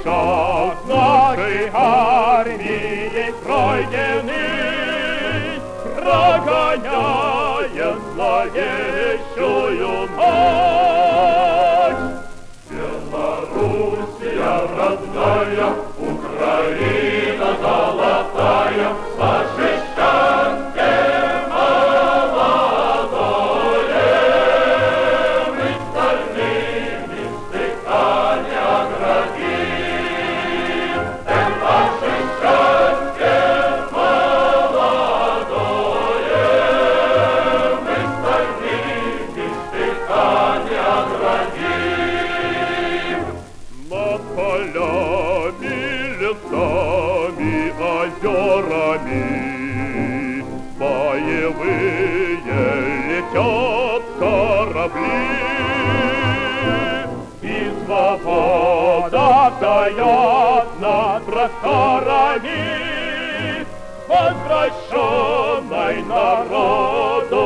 шаг нашей армии пройденный, прогоняя зловещую ночь. Белоруссия родная, Украина золотая, ваше счастье молодое, мы стальными стыками оградим. Ваше счастье молодое, мы стальными стыками оградим. Над полями, лесами, озерами боевые летят корабли, и свобода стоят над просторами возвращенной народу